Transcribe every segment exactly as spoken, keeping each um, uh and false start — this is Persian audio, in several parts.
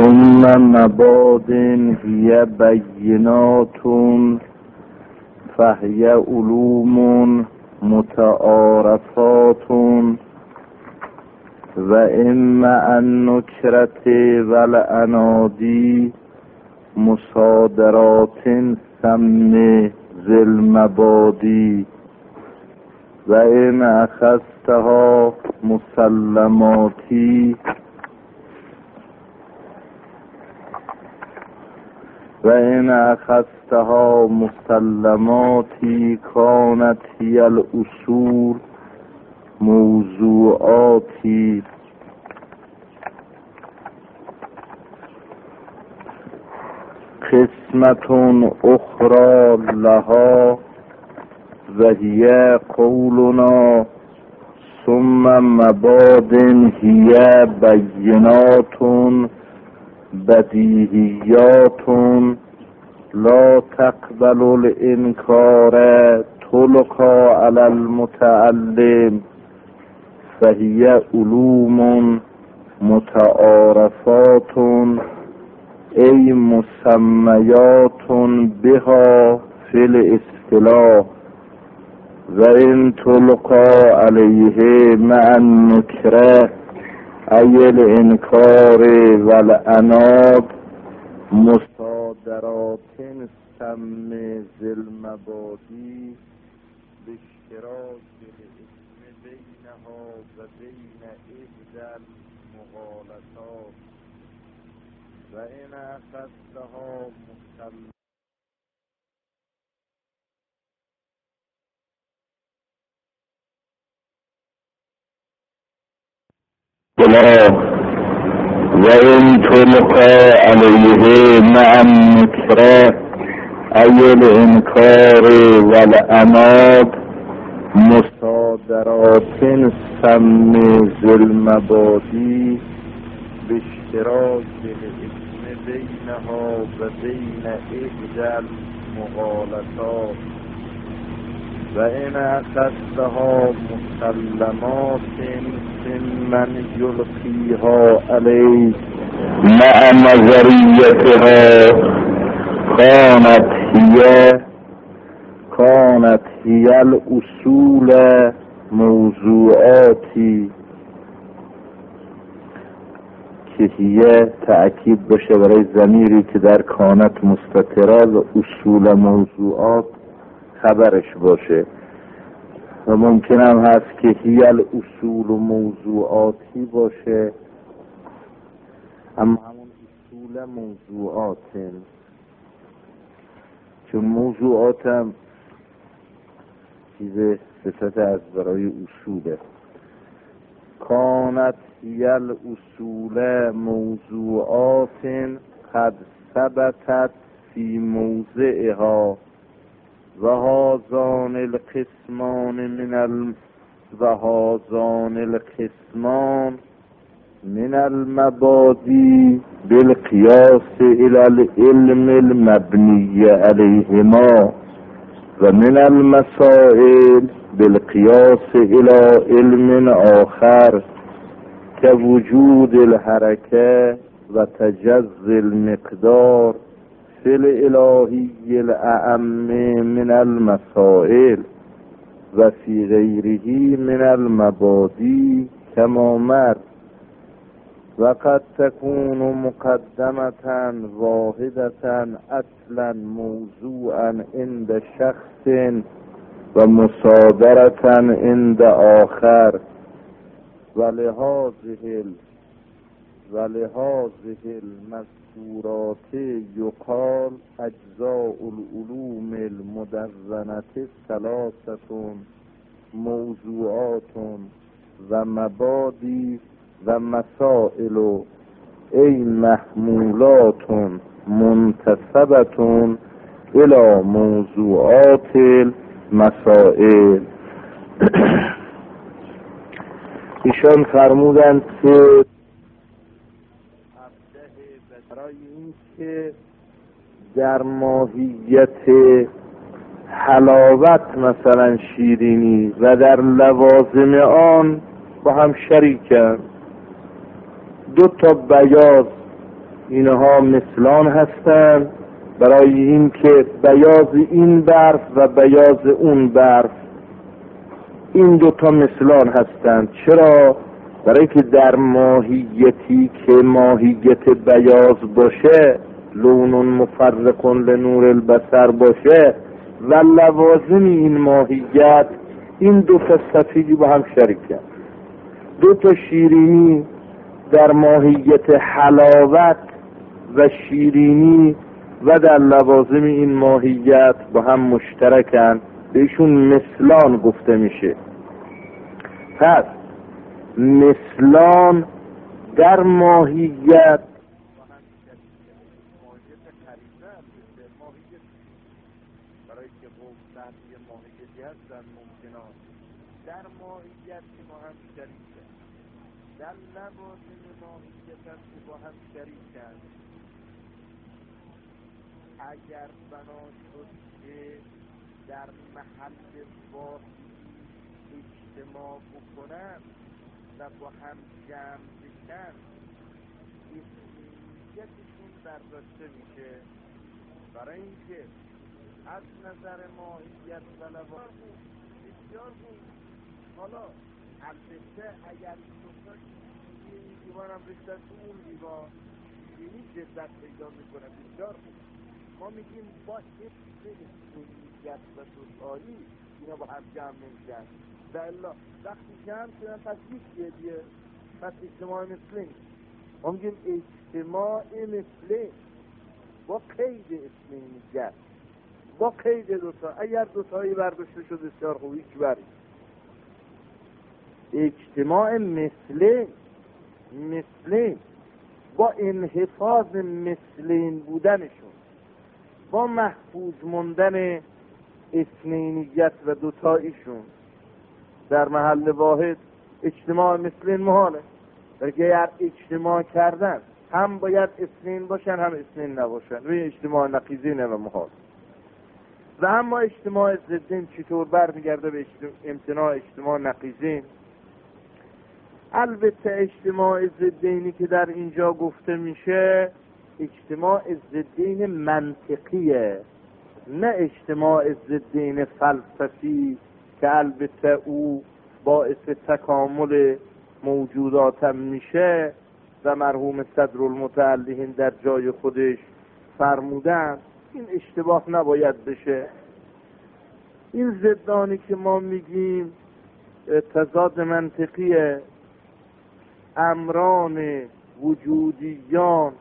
ثم مباد هي بینات فهی علوم متعارفات و اما النکرة والعنادی مصادرات سم ذی المبادی و ان اخذتها مسلماتی و ان اخذتها مسلماتی کانت هی الاصول موضوعاتی. قسمت اخرى لها و هی قولنا ثم مباد هی بینات بدیهیات لا تقبل الانکار تلقا علی المتعلم فهی علوم متعارفات ای مسمیات بها فی الاصطلاح و ان تلقا علیه مع النکره ای الانکار والعناد مصادرات سم ذی المبادی باشتراک الاسم بینها و بین احدی المغالطات و ان اخذتها مسلم و این تلقا علیه مع النکره ای الانکار والعناد مصادرات سم ذی المبادی باشتراک الاسم بینها و بین احدی المغالطات و ان اخذتها مسلمات من یلقیها علیک مع نظریتها کانت هی کانت هی الاصول موضوعاتی. که هی تأکید باشه برای ضمیری که در کانت مستتره و اصول موضوعات خبرش باشه و ممکن هم هست که هی الاصول و موضوعاتی باشه اما همون اصول موضوعات چون موضوعات هم چیز صفت از برای اصوله. کانت هی الاصول موضوعات قد ثبتت فی موضعها و هذان القسمان من ال و هذان القسمان من المبادی بالقیاس الى العلم المبنی علیهما و من المسائل بالقیاس الى علم آخر که وجود الحرکه و تجزی المقدار فی الالهی الاعم من المسائل و فی غیره من المبادی کما مر و قد تکون مقدمة واحدة اصلا موضوعا عند شخص و مصادرة عند آخر و لهذه ولهذه المذکورات یقال اجزاء العلوم المدونة ثلاثة موضوعات و مبادی و مسائل ای محمولات منتسبة الى موضوعات المسائل. ایشان فرمودند که برای این که در ماهیت حلاوت مثلا شیرینی و در لوازم آن با هم شریکن. دو تا بیاض اینها مثلان هستند برای این که بیاض این برف و بیاض اون برف این دوتا مثلان هستند. چرا؟ برای که در ماهیتی که ماهیت بیاض باشه، لون مفرق لنور البصر باشه و لوازم این ماهیت، این دو تا سفیدی با هم شریکن. دو تا شیرینی در ماهیت حلاوت و شیرینی و در لوازم این ماهیت با هم مشترکن، بهشون مثلان گفته میشه. پس مثلان در ماهیت برای که گفتن یه ماهیتی هستن ممکنات در ماهیت که با هم شریکن، در لوازم ماهیت هم که با هم شریکن. اگر بنا شد که در محل واحدی اجتماع بکنن و با هم جمع بشن، اسمیتشون برداشته میشه. برای اینکه از نظر ماهیت و لوازم بسیار بود. حالا البته اگر دوتا این دیوان هم رشتن تو اون دیوان شیرینی جدت پیدا میکنه، بسیار بود. ما میگیم با حفظ اسمیت و دوتایی اینا با هم جمع نمیشن. در الله وقتی جمع شدن پس هیچ دیگه، پس اجتماع مثلی. ما میگیم اجتماع مثلی با قید اسمیت، با قید دوتا. اگر دوتایی برداشته شد بسیار خوب، هیچ بری. اجتماع مثلی مثلی با انحفاظ مثلین بودنشون، با محفوظ موندن اثنینیت و دوتاییشون در محل واحد اجتماع مثلین محاله. برای اگر اجتماع کردن هم باید اثنین باشن هم اثنین نباشن، و اجتماع نقیضینه و محال. و اما اجتماع ضدین چطور برمیگرده به امتناع اجتماع نقیضین؟ البته اجتماع ضدینی که در اینجا گفته میشه اجتماع ضدین منطقیه، نه اجتماع ضدین فلسفی که البته او باعث تکامل موجودات هم میشه و مرحوم صدرالمتعلقین در جای خودش فرمودن. این اشتباه نباید بشه. این ضدانی که ما میگیم تضاد منطقیه، امران وجودیان،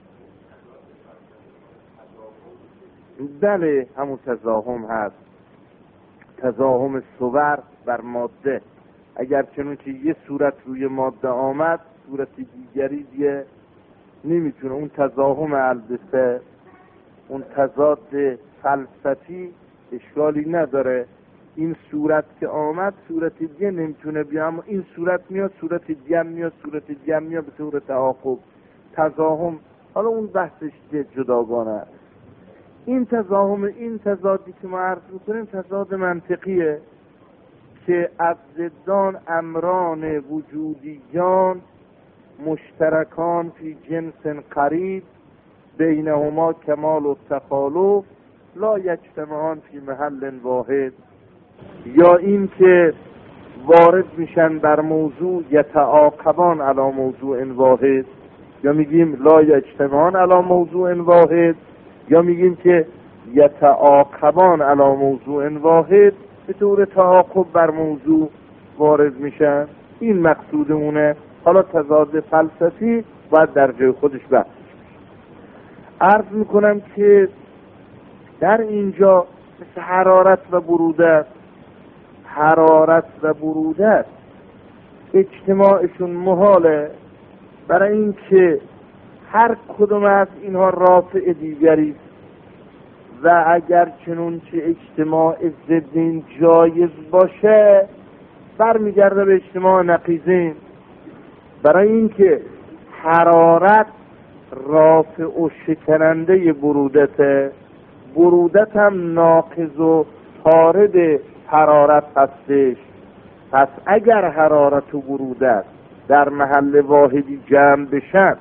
بله همون تزاحم هست، تزاحم صور بر ماده. اگر چنانچه یه صورت روی ماده آمد صورت دیگری دیگه نمیتونه. اون تزاحم البته اون تضاد فلسفی اشکالی نداره. این صورت که آمد صورت دیگه نمیتونه بیا، اما این صورت میاد صورت دیگه میاد صورت دیگه میاد به طور تعاقب. تزاحم حالا اون بحثش جداگانه است. این تزاحم، این تضادی که ما عرض میکنیم تضاد منطقیه که از ضدان امران وجودیان مشترکان فی جنس قریب بینهما کمال و تخالف لا یجتمعان فی محل واحد. یا این که وارد میشن بر موضوع یتعاقبان علی موضوع واحد، یا میگیم لا یجتمعان علی موضوع واحد، یا میگیم که یتعاقبان علی موضوع واحد، به طور تعاقب بر موضوع وارد میشن. این مقصودمونه. حالا تضاد فلسفی باید در جای خودش بحث. عرض میکنم که در اینجا مثل حرارت و برودت، حرارت و برودت اجتماعشون محاله، برای اینکه هر کدوم از اینها رافع دیگری و اگر چنونچه اجتماع ضدین جایز باشه برمیگرده به اجتماع نقیضین. برای اینکه حرارت رافع و شکننده برودت، برودت هم ناقض و طارد حرارت هستش. پس اگر حرارت و برودت در محل واحدی جمع بشن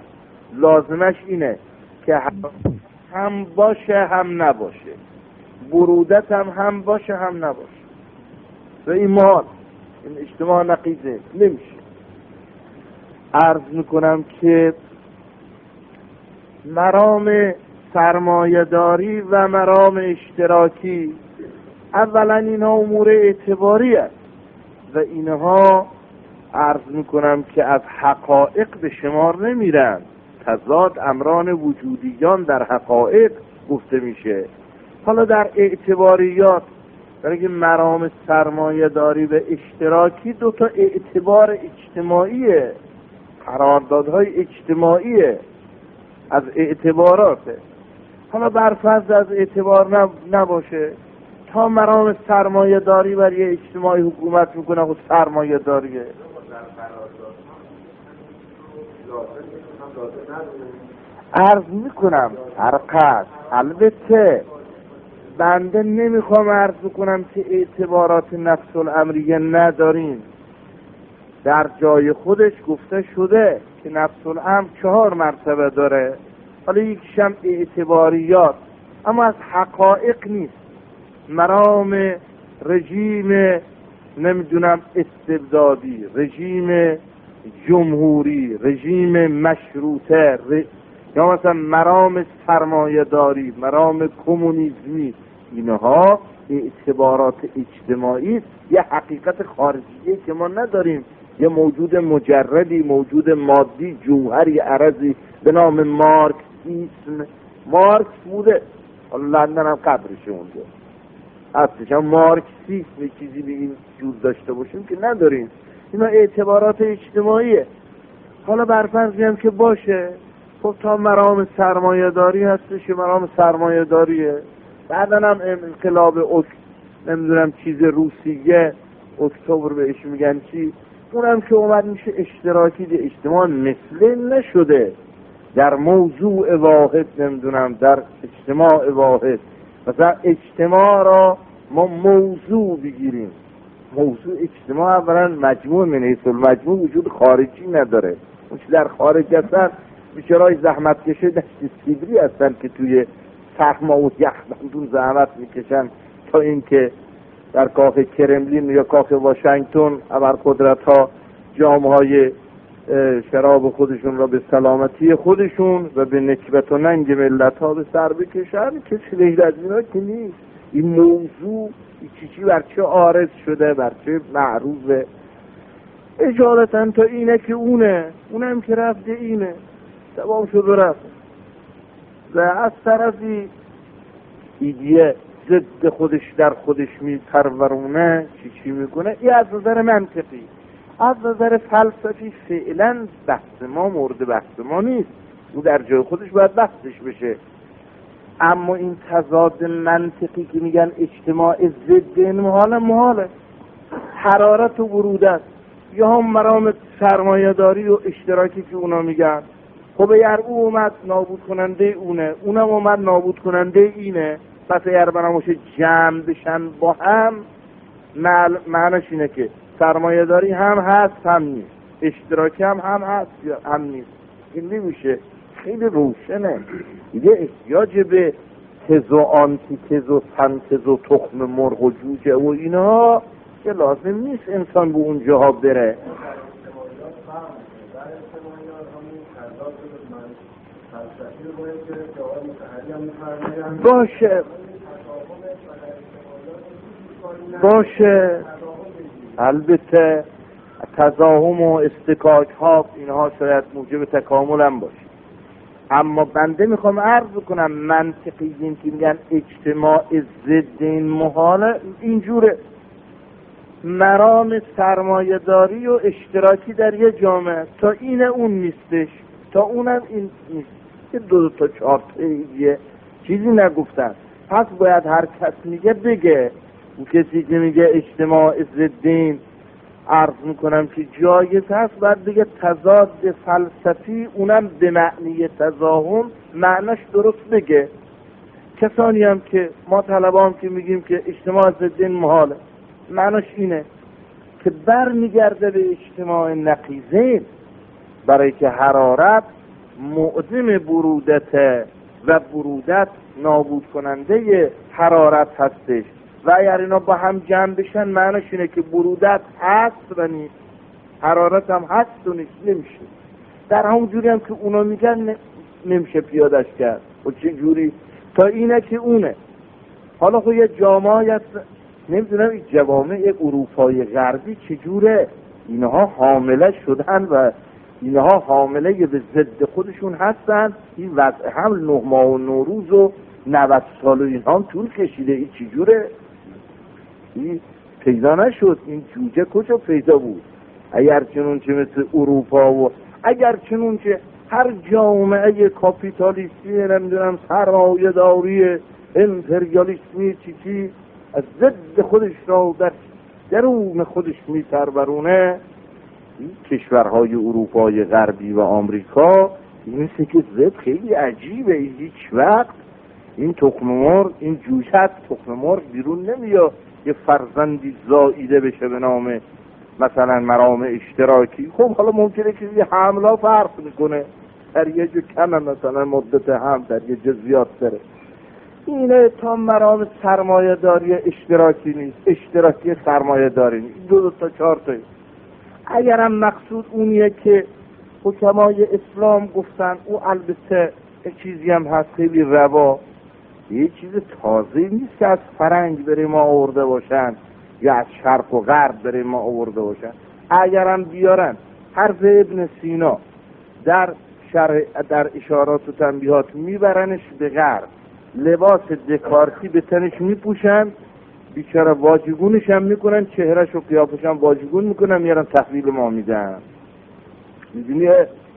لازمش اینه که هم باشه هم نباشه، برودت هم هم باشه هم نباشه. و این محال، این اجتماع نقیضه، نمیشه. عرض میکنم که مرام سرمایه‌داری و مرام اشتراکی اولا اینها امور اعتباری است و اینها عرض میکنم که از حقایق به شمار نمیرن. تضاد امران وجودیان در حقایق گفته میشه. حالا در اعتباریات، در اینکه مرام سرمایه‌داری و اشتراکی دو تا اعتبار اجتماعیه، قراردادهای اجتماعیه، از اعتباراته. حالا برفرض از اعتبار نباشه، تا مرام سرمایه‌داری برای اجتماعی حکومت میکنه و سرمایه‌داریه. عرض میکنم حرقت. البته بنده نمیخوام عرض کنم که اعتبارات نفس الامریه نداریم. در جای خودش گفته شده که نفس الامر چهار مرتبه داره، حالا یکیشم اعتباریات، اما از حقایق نیست. مرام رژیم نمیدونم استبدادی، رژیم جمهوری، رژیم مشروطه، ر... یا مثلا مرام سرمایه داری، مرام کمونیسمی، اینها اعتبارات اجتماعی، یه حقیقت خارجیه که ما نداریم. یه موجود مجردی، موجود مادی، جوهری عرضی به نام مارکسیسم. مارکس بوده، لندن هم قبرشه اونجا، اصلش هم مارکسیسم چیزی به این جور داشته باشیم که نداریم. اینا اعتبارات اجتماعیه. حالا برفرض هم که باشه، خب تا مرام سرمایه داری هستش، مرام سرمایه داریه. بعدن هم انقلاب اک نمیدونم چیز روسیه، اکتبر بهش میگن چی، اونم که اومد میشه اشتراکی. ده اجتماع مثل نشده در موضوع واحد، نمیدونم در اجتماع واحد. مثلا اجتماع را ما موضوع بگیریم، موضوع اجتماع اولا مجموع من حیث المجموع وجود خارجی نداره. اون چی در خارج هستن بیچاره‌های زحمت کشه دشت سیبری هستن که توی سرما و یخبندون زحمت میکشن تا اینکه در کاخ کرملین یا کاخ واشنگتن ابرقدرت ها جام‌های شراب خودشون را به سلامتی خودشون و به نکبت و ننگ ملت ها به سر بکشن. کسی غیر از اینا که نیست. این موضوع چی چی بر چه عارض شده، بر چه معروضه، اجالتا تا اینه که اونه، اونم که رفته اینه، تمام شد و رفت. و از طرفی ایدیه ضد خودش در خودش میپرورونه، چی چی میکنه. این از نظر منطقی. از نظر فلسفی فعلا بحث ما مورد بحث ما نیست، او در جای خودش باید بحثش بشه. اما این تضاد منطقی که میگن اجتماع ضد این محاله، محاله حرارت و برودت، یا هم مرام سرمایه داری و اشتراکی که اونا میگن. خب اگر او اومد نابود کننده اونه، اونم اومد نابود کننده اینه، پس اگر بناموشه جمع بشن با هم، معنیش اینه که سرمایه داری هم هست هم نیست، اشتراکی هم هم هست هم نیست. این نمیشه. خیلی روشنه. دیگه احتیاج به تز و آنتی تز و سنتز و تخم مرغ و جوجه و اینا که لازم نیست انسان به اونجاها بره. باشه باشه البته تضاهم و استکاک ها اینها شاید موجب تکامل هم باشه. اما بنده میخوام عرض کنم منطقی این که میگن اجتماع ضد این محاله اینجوره. مرام سرمایه داری و اشتراکی در یه جامعه تا این اون نیستش، تا اونم این نیست، که دو, دو تا چهار تا یه چیزی نگفتن. پس باید هر کس میگه بگه. اون کسی که میگه اجتماع ضدین عرض میکنم که جایز هست باید بگه تضاد فلسفی، اونم به معنی تضاهم معناش درست بگه. کسانی هم که ما طلبان که میگیم که اجتماع ضدین محاله، معناش اینه که بر میگرده به اجتماع نقیضین، برای که حرارت معظم برودت و برودت نابود کننده حرارت هستش و اگر اینا با هم جمع بشن معنیش اینه که برودت هست و نیست، حرارت هم هست و نیست، نمیشه. در همون جوری هم که اونا میگن نمیشه پیادش کرد. و چه جوری؟ تا اینه که اونه. حالا خب یه جامعه هست، نمیدونم این جوامع اروپای غربی چجوره، اینها حامله شدن و اینها حامله به ضد خودشون هستن. این وضع حمل نه ماه و نوروز و نود سال و اینها هم طول کشیده. این چجوره؟ این پیدا نشد. این جوجه کجا پیدا بود؟ اگر چنونچه مثل اروپا و اگر چنونچه هر جامعه کاپیتالیستی نمیدونم سرمایه داری امپریالیسمی چی چی از ضد خودش را در درون خودش میپرورونه، این کشورهای اروپای غربی و آمریکا این مثل که ضد خیلی عجیبه. این هیچ وقت این تخم مرغ، این جوجه تخم مرغ بیرون نمیاد یه فرزندی زاییده بشه به نام مثلا مرام اشتراکی. خب حالا ممکنه که یه حمله فرق میکنه، در یه جو کمه مثلا مدت هم، در یه جو زیاد داره. اینه تا مرام سرمایه داری اشتراکی نیست، اشتراکی سرمایه داری نیست، دو دو تا چهار تایی. اگرم مقصود اونیه که حکمای اسلام گفتن، او البته چیزی هم هست خیلی روا، یه چیز تازه نیست که از فرنگ برای ما آورده باشن یا از شرق و غرب برای ما آورده باشن. اگرم بیارن حرف ابن سینا در شرح در اشارات و تنبیهات میبرنش به غرب، لباس دکارتی به تنش میپوشن، بیچاره واژگونش هم میکنن، چهرش و قیافش هم واژگون میکنن، میارن تحویل ما میدن. میدونی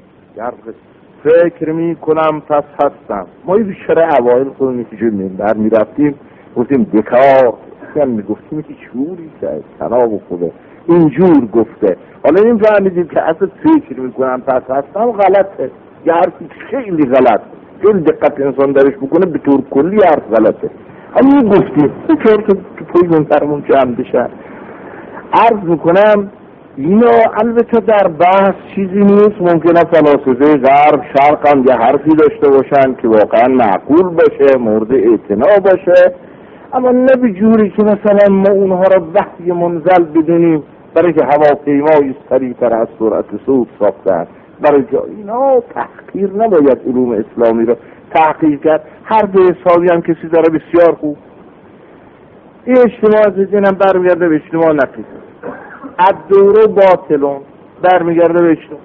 فکر میکنم پس هستم. ما یه بیچاره اوائل خودمون اینجور منبر میرفتیم گفتیم دکار، هم میگفتیم که چوری که سلام و خوبه اینجور گفته. حالا این فهمیدیم که اصلا فکر میکنم پس هستم غلطه، یه حرفی خیلی غلط، خیلی دقت انسان درش بکنه به طور کلی حرف غلطه. همین گفتیم چهار تا پوی منترمون جمع بشن. عرض میکنم اینا البته در بحث چیزی نیست، ممکنه فلاسفه غرب شرق هم یه حرفی داشته باشن که واقعا معقول باشه، مورد اعتنا باشه، اما نه به جوری که مثلا ما اونها را وحی منزل بدونیم برای که هواپیمای سریعتر از سرعت صوت ساختن. برای که اینا تحقیر نباید علوم اسلامی را تحقیر کرد. هر به حسابی هم کسی داره بسیار خوب. این اجتماع زدین هم برمیگرده به اجتماع نقیص، الدوره باطلون برمیگرده به اجتماع.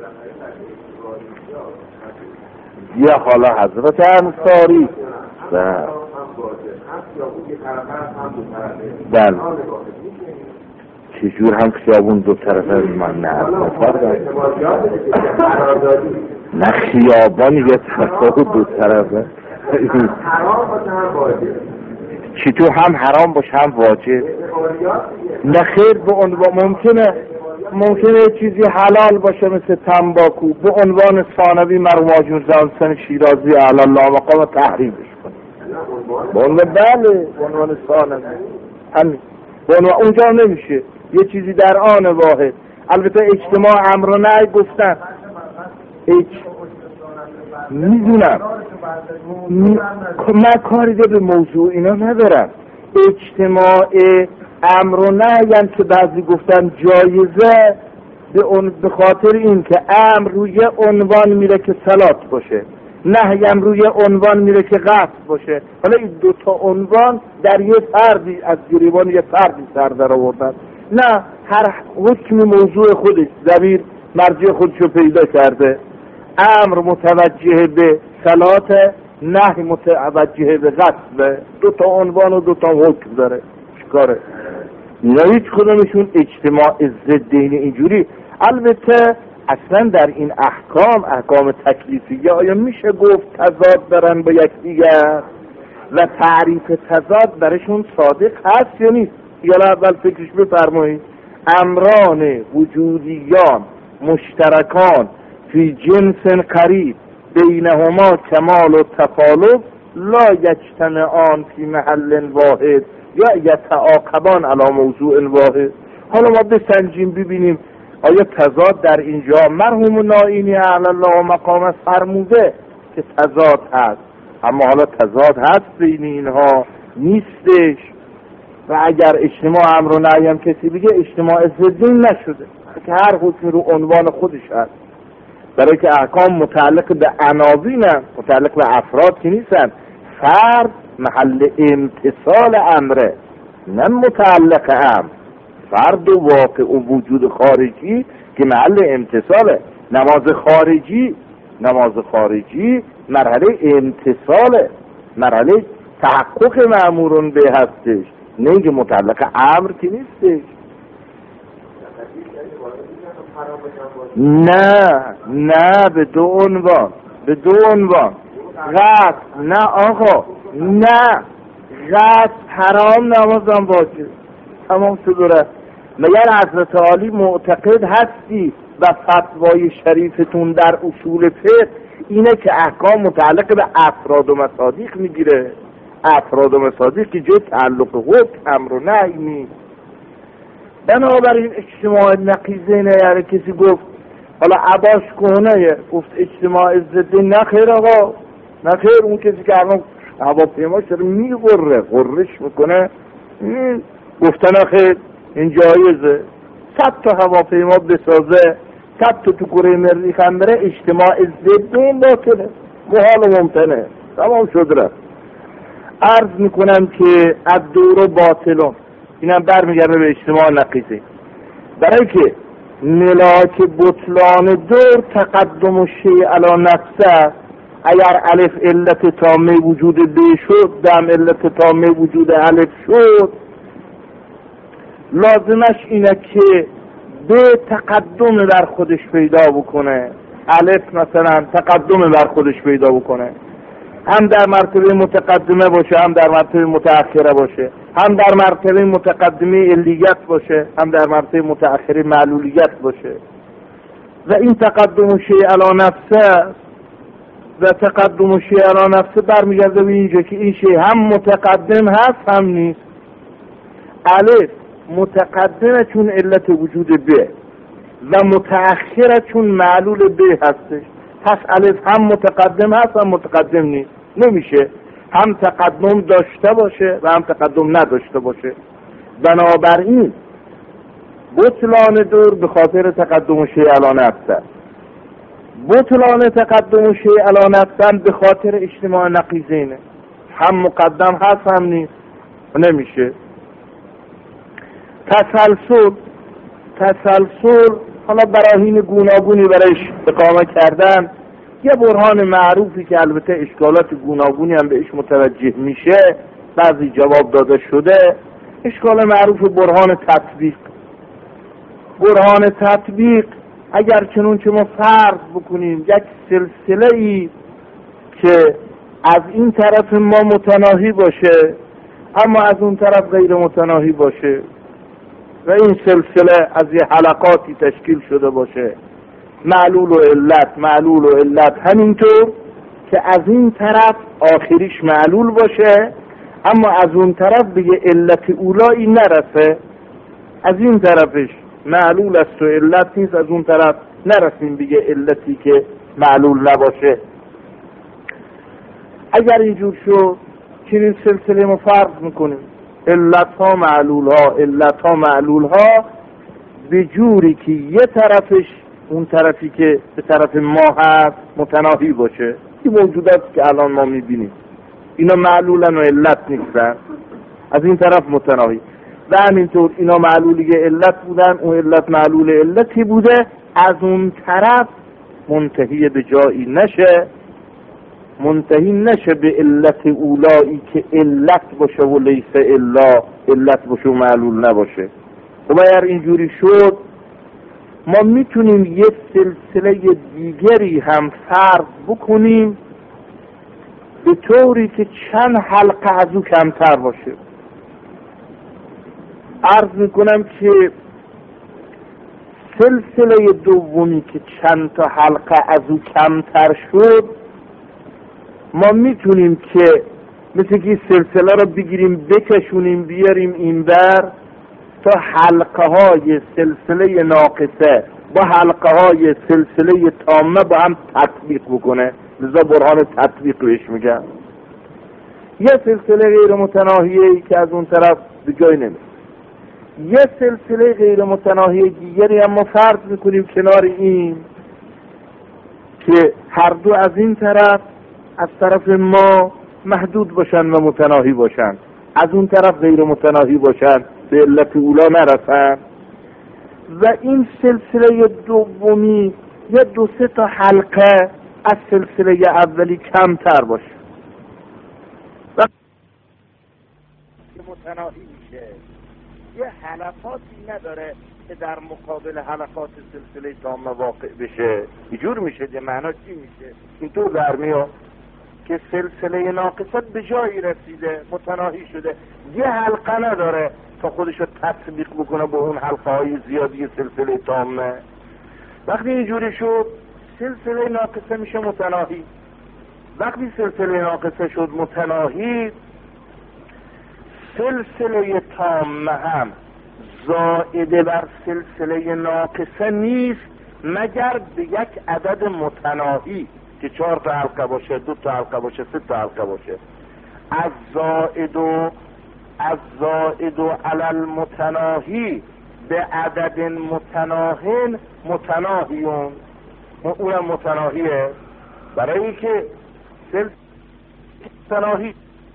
یه حالا حضرت انصاری بله چجور هم خیابون دو طرفه من نه نه خیابان یه طرفه دو طرفه چطور هم حرام باشه هم واجب؟ نه خیر، به عنوان ممکنه ممکنه چیزی حلال باشه مثل تنباکو، به عنوان ثانوی مرواجون زنسن شیرازی اعلی الله مقام تحریمش کنه. به عنوان بله به عنوان ثانوی همین به عنوان اونجا نمیشه، یه چیزی در آن واحد. البته اجتماع امر و نهی گفتن اج میدونم من کاری به موضوع اینا ندارم. اجتماع امر و نهی هم که بعضی گفتن جایزه به اون به خاطر این که امر روی عنوان میره که صلات باشه، نهی هم روی عنوان میره که قصد باشه. حالا این دو تا عنوان در یه فردی از گریبان یه فردی سر در آوردن. نه، هر حکم موضوع خودش ضمیر مرجع خودشو پیدا کرده. امر متوجه به صلات، نهی متوجه به قصد. دو تا عنوان و دو تا حکم داره. چیکاره؟ اینا هیچ کدومشون اجتماع ضدین اینجوری. البته اصلا در این احکام احکام تکلیفیه آیا میشه گفت تضاد دارن با یکدیگر و تعریف تضاد برشون صادق هست یا نیست؟ یالا اول فکرش بفرمایید. امران وجودیان مشترکان فی جنس قریب بینهما کمال و تفاوت لا یجتمعان فی محل واحد یا یتعاقبان علی موضوع واحد. حالا ما بسنجیم ببینیم آیا تضاد در اینجا؟ مرحوم نائینی اعلی الله مقام فرموده که تضاد هست، اما حالا تضاد هست بین اینها نیستش. و اگر اجتماع امر و نهی هم کسی بگه اجتماع ضدین نشده که هر حکمی رو عنوان خودش هست، برای که احکام متعلق به عناوین هم، متعلق به افراد که نیستن. فرد محل امتصال امره، نه متعلق امر. فرد و واقع و وجود خارجی که محل امتصاله. نماز خارجی نماز خارجی مرحله امتصاله، مرحله تحقق مأمورون به هستش، نه اینکه متعلق امر که نیستش. نه نه به دو عنوان، به دو عنوان. غصب نه آقا، نه غصب حرام، نمازم واجب، تمام شده. مگر حضرت عالی معتقد هستی و فتوای شریفتون در اصول فقه اینه که احکام متعلق به افراد و مصادیق میگیره؟ افراد و مصادیق که جای تعلق حکم امر و نهی نیست. بنابراین اجتماع نقیضه نه، یعنی کسی گفت حالا عباس کهنه گفت اجتماع ضد، نه خیر آقا، نه خیر. اون کسی که الان هواپیما شده میغره غرش میکنه گفتن خیر این جایزه، صد تا هواپیما بسازه، صد تا تو کره مریخ هم بره، اجتماع ضد این باطله، محال و ممتنه، تمام شد رفت. عرض میکنم که الدور باطلون، اینم برمیگرده به اجتماع نقیضه، برای که ملاک بطلان دور تقدم و شیء علی نفسه. اگر الف علت تامه وجود ب شد، دم علت تامه وجود الف شد، لازمش اینه که به تقدم بر خودش پیدا بکنه. الف مثلا تقدم بر خودش پیدا بکنه، هم در مرتبه متقدمه باشه، هم در مرتبه متأخره باشه، هم در مرتبه متقدمه علیت باشه، هم در مرتبه متأخره معلولیت باشه. و این تقدم شیء علی نفسه و تقدم شیء علی نفسه برمیگرده به اینجا که این شیء هم متقدم هست هم نیست. الف متقدمه چون علت وجود ب و متأخره چون معلول ب هستش، پس الف هم متقدم هست هم متقدم نیست، نمیشه هم تقدم داشته باشه و هم تقدم نداشته باشه. بنابراین بطلان دور به خاطر تقدم شیء علی نفسه، بطلان تقدم شیء علی نفسه به خاطر اجتماع نقیضینه، هم مقدم هست هم نیست، نمیشه. تسلسل تسلسل حالا براهین گوناگونی برایش اقامه کردن. یه برهان معروفی که البته اشکالات گوناگونی هم بهش متوجه میشه، بعضی جواب داده شده، اشکال معروف برهان تطبیق. برهان تطبیق اگر چنون که ما فرض بکنیم یک سلسله ای که از این طرف ما متناهی باشه اما از اون طرف غیر متناهی باشه و این سلسله از یه حلقاتی تشکیل شده باشه، معلول و علت معلول و علت همینطور که از این طرف آخریش معلول باشه اما از اون طرف به یه علت اولایی نرسه، از این طرفش معلول است و علت نیست، از اون طرف نرسیم به یه علتی که معلول نباشه. اگر اینجور شد چنین سلسله ما فرض میکنیم علت ها معلول ها، علت ها معلول ها به جوری که یه طرفش اون طرفی که به طرف ما هست متناهی باشه. این موجودات که الان ما میبینیم اینا معلولن و علت نیستن، از این طرف متناهی و همینطور اینا معلولی علت بودن، اون علت معلول علتی بوده، از اون طرف منتهی به جایی نشه، منتهی نشه به علت اولایی که علت باشه و لیس الا علت باشه و معلول نباشه. خب اگر اینجوری شد ما میتونیم یه سلسله دیگری هم فرض بکنیم به طوری که چند حلقه از او کمتر باشه. عرض میکنم که سلسله دومی که چند تا حلقه از او کمتر شد ما میتونیم که مثل که سلسله رو بگیریم بکشونیم بیاریم این بر تا حلقه های سلسله ناقصه با حلقه های سلسله تامه با هم تطبیق بکنه، لذا برهان تطبیق بهش میگن. یه سلسله غیر متناهیه که از اون طرف به جای نمیره، یه سلسله غیر متناهی دیگری هم ما فرض میکنیم کنار این که هر دو از این طرف از طرف ما محدود باشن و متناهی باشن، از اون طرف غیر متناهی باشن، به علت اولا نرسن، و این سلسله دومی یا دو سه تا حلقه از سلسله اولی کمتر باشه و متناهی میشه. یه حلقاتی نداره که در مقابل حلقات سلسله تامه واقع بشه. اینجور میشه. یه معنا چی میشه؟ اینطور در میاد که سلسله ناقصه به جایی رسیده، متناهی شده، یه حلقه نداره تا خودشو تطبیق بکنه با اون حلقه های زیادی سلسله تامه. وقتی اینجوری شد سلسله ناقصه میشه متناهی. وقتی سلسله ناقصه شد متناهی، سلسله تامه هم زائده بر سلسله ناقصه نیست مگر به یک عدد متناهی که چهار تا حلقه باشه، دو تا حلقه باشه، سه تا حلقه باشه. از زائد و از زائد و علی المتناهی به عدد متناهن متناهیون، اونم متناهیه. برای اینکه سلسله متناهی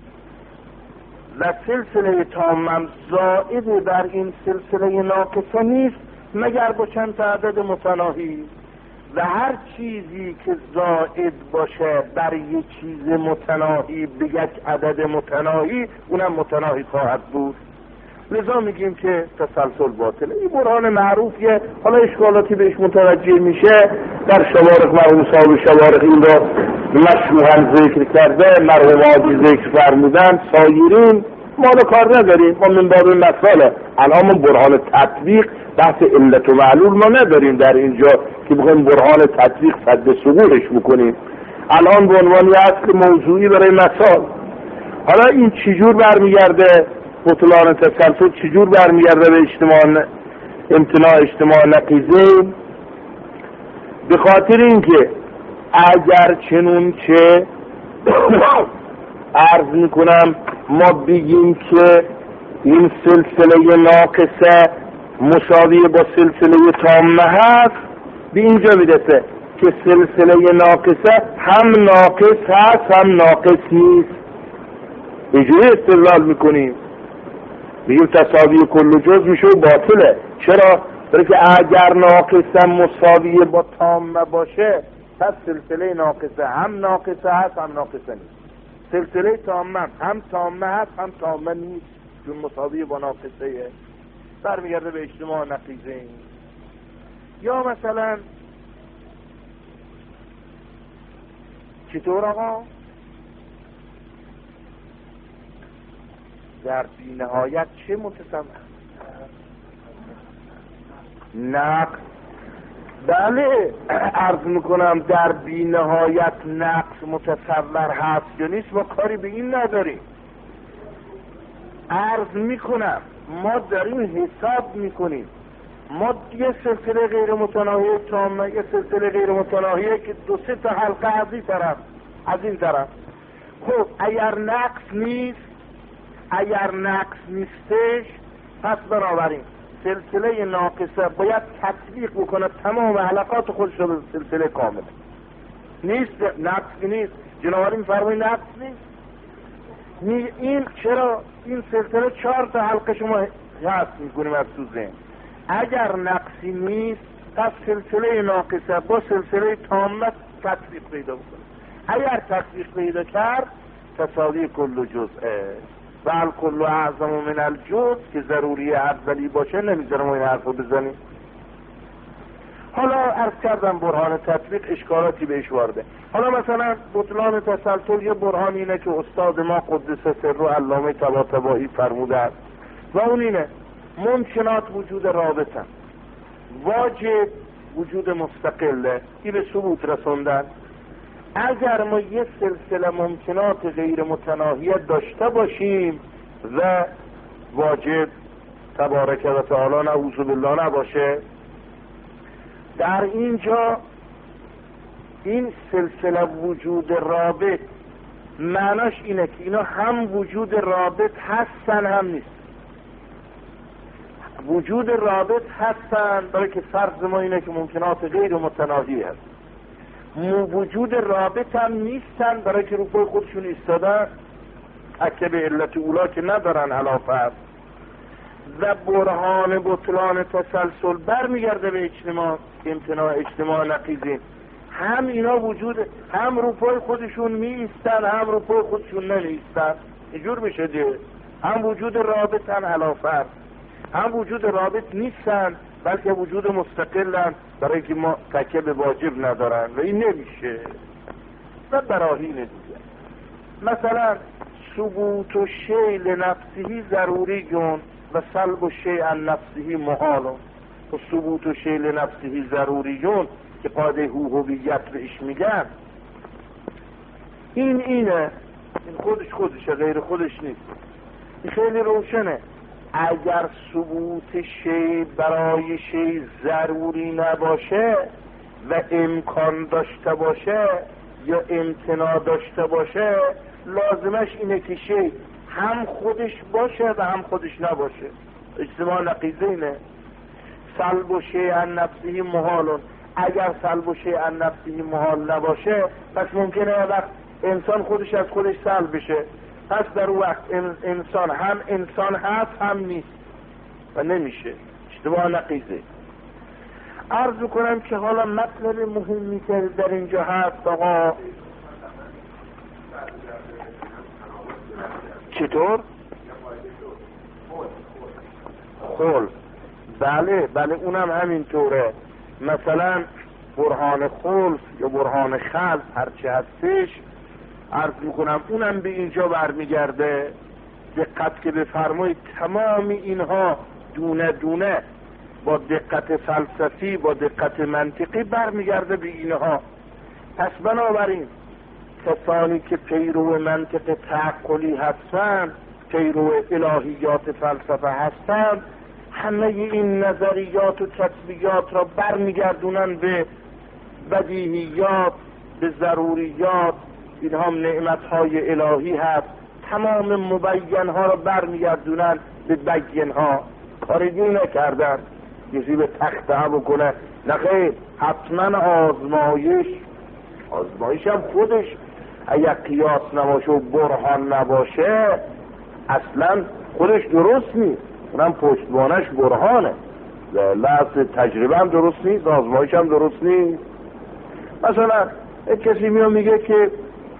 و سلسله تامم زائد بر این سلسله ناقصه نیست مگر با چند تا عدد متناهی، و هر چیزی که زائد باشه بر یک چیز متناهی به یک عدد متناهی اونم متناهی خواهد بود. لذا میگیم که تسلسل باطله. این برهان معروفیه. حالا اشکالاتی بهش متوجه میشه در شوارق مرحوم صاحب شوارق این را مشروحاً ذکر کرده، مرحوم آجی ذکر فرمودن، سایرین ما رو کار نداریم، ما من باب مسائل. الان ما برهان تطبیق بحث علت و معلول ما نداریم در اینجا که بخوایم برهان تطبیق صد ثبوتش بکنیم. الان به عنوان یه اصل موضوعی برای مسائل. حالا این چجور برمیگرده بطلان تسلسل، چجور برمیگرده به اجتماع امتناع اجتماع نقیضه؟ به خاطر اینکه اگر چنون که عرض میکنم ما بگیم که این سلسله ناقصه مساوی با سلسله تامه هست، به اینجا میرسه که سلسله ناقصه هم ناقص هست هم ناقص نیست. اینجوری استدلال میکنیم، میگیم تساوی کل جز میشه و باطله. چرا؟ برای که اگر ناقصه مساوی با تامه باشه پس سلسله ناقصه هم ناقصه هست هم ناقصه نیست. سلسله تامه هم تامه هست هم تامه نیست چون مساوی با ناقصه. برمیگرده به اجتماع نقیضه. این یا مثلا چطور آقا؟ در بی نهایت چه متصور؟ نقص. بله عرض میکنم در بی نهایت نقص متصور هست یا نیست ما کاری به این نداریم. عرض میکنم ما داریم حساب میکنیم، ما یه سلسله غیر متناهی تامه، یه سلسله غیر متناهیه که دو سه تا حلقه از این طرف از این طرف. خب اگر نقص نیست، اگر نقص نیستش پس بنابراین سلسله ناقصه باید تطبیق بکنه تمام حلقات خودش رو به سلسله کامل. نیست نقص نیست، جنابالی میفرمایی نقص نیست. این چرا این سلسله چهار تا حلقه شما حذف میکنیم از تو ذهن. اگر نقصی نیست پس سلسله ناقصه با سلسله تامه تطبیق پیدا بکنه. اگر تطبیق پیدا کرد تساوی کل جزءه و الکل اعظم من الجزء که ضروری اولی باشه نمیذاره ما این حرف رو بزنیم. حالا عرض کردم برهان تطبیق اشکالاتی بهش وارده. حالا مثلا بطلان تسلسل یه برهان اینه که استاد ما قدس سره علامه طباطبایی فرموده است و اون اینه ممکنات وجود رابطه، واجب وجود مستقله، این به ثبوت رسوندن. اگر ما یه سلسله ممکنات غیر متناهیه داشته باشیم و واجب تبارک و تعالی نعوذ بالله نباشه، در اینجا این سلسله وجود رابط معناش اینه که اینا هم وجود رابط هستن هم نیست. وجود رابط هستن برای که فرض ما اینه که ممکنات غیر متناهی هست، وجود رابط هم نیستن برای که رو پای خودشون ایستادن، اکه به علت اولا که ندارن علافت. و برهان بطلان تسلسل برمیگرده به اجتماع، امتناع اجتماع نقیزین. هم اینا وجود، هم رو پای خودشون می ایستن هم رو پای خودشون نمی ایستن. اینجور میشه دیگه. هم وجود رابط هم علافت، هم وجود رابط نیستن بلکه وجود مستقلن برای که ما تکیه به واجب ندارن و این نمیشه. و براهین دیگه مثلا ثبوت و شیء لنفسه ضروری جون و سلب و شیء عن نفسه محال. و ثبوت و شیء لنفسه ضروری جون که قاعده هویت بهش میگن، این اینه، این خودش خودشه، غیر خودش نیست. این خیلی روشنه. اگر ثبوت شیء برای شیء ضروری نباشه و امکان داشته باشه یا امتناع داشته باشه، لازمش اینه که شیء هم خودش باشه و هم خودش نباشه. اجتماع نقیضه اینه. سلب و شیء عن نفسه محال. اگر سلب و شیء عن نفسه محال نباشه پس ممکنه وقت انسان خودش از خودش سلب بشه، پس در اون وقت انسان هم انسان هست هم نیست و نمیشه. اشتباه نقیضه. عرض کنم که حالا مطلب مهمی که در اینجا هست آقا چطور؟ خل بله بله اونم همینطوره. مثلا برهان خلف یا برهان خلف هرچی هستش، عرض میکنم اونم به اینجا برمیگرده. دقت که بفرمایید تمام اینها دونه دونه با دقت فلسفی با دقت منطقی برمیگرده به اینها. پس بنابراین کسانی که پیرو منطق تعقلی هستن، پیرو الهیات فلسفه هستن، همه این نظریات و تطبیقات را برمیگردونن به بدیهیات، به ضروریات. این هم نعمتهای الهی هست. تمام مبینها را برمیگردونن به بینها. کاری نکردن کسی به تخته بکنه نه خیر، حتما آزمایش آزمایش هم خودش اگر قیاس نباشه و برهان نباشه اصلا خودش درست نیست، اونم پشتوانش برهانه. لحظه تجربه هم درست نیست، آزمایش هم درست نیست. مثلا یک کسی میاد میگه که